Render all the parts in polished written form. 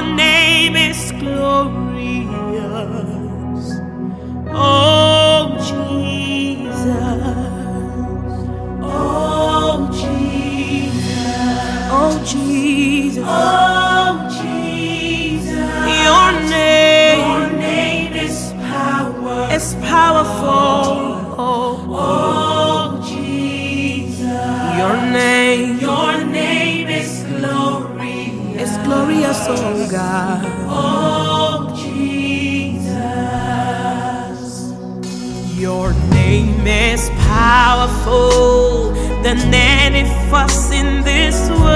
Your name is glorious. Oh Jesus. Oh Jesus. Oh Jesus. Oh Jesus. Your name is power. It's powerful. Oh Jesus. Your name is glorious. It's glorious, oh God. Oh Jesus. Your name is powerful than any fuss in this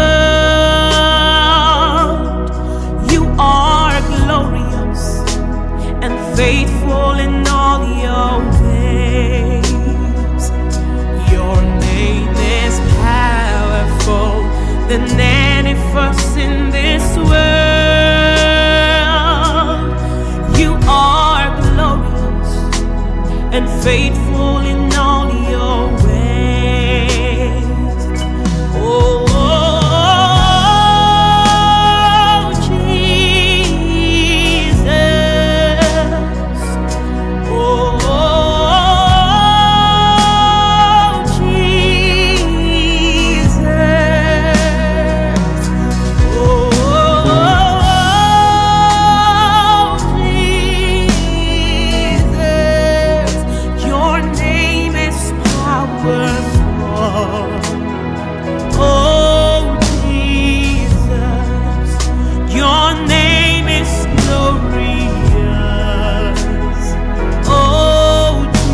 world. You are glorious and faithful in all your ways. Your name is powerful than any fuss in this world. You are glorious and faithful in all your ways. Oh, Jesus. Oh, Jesus. Your name is powerful. Oh Jesus, your name is glorious. Oh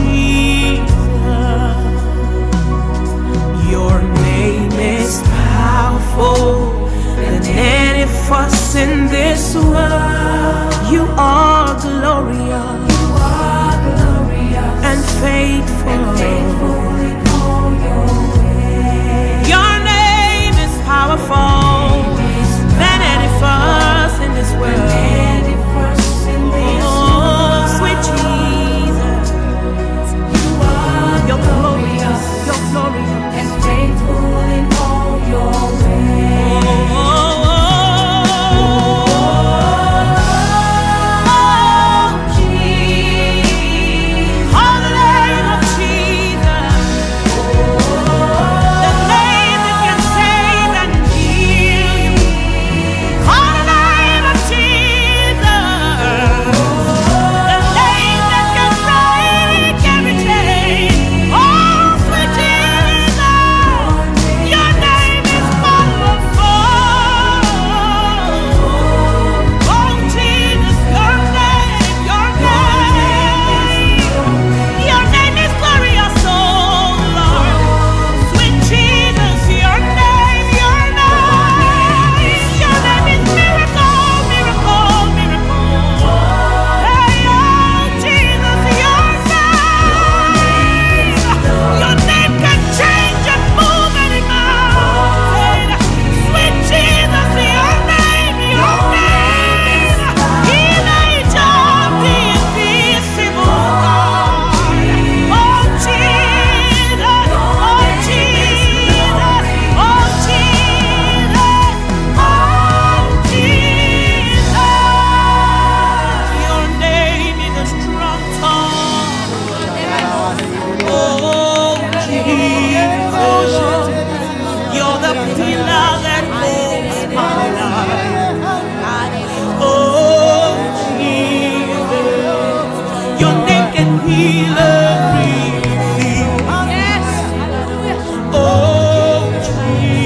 Jesus, your name is powerful than any fuss in this world. You are glorious. You are glorious and faithful. In all your ways. Your name is powerful than any fuss in this world. Oh, sweet Jesus, you are glorious. You're glorious and faithful in all your ways.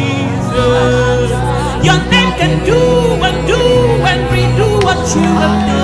Your name can do and redo what you have done.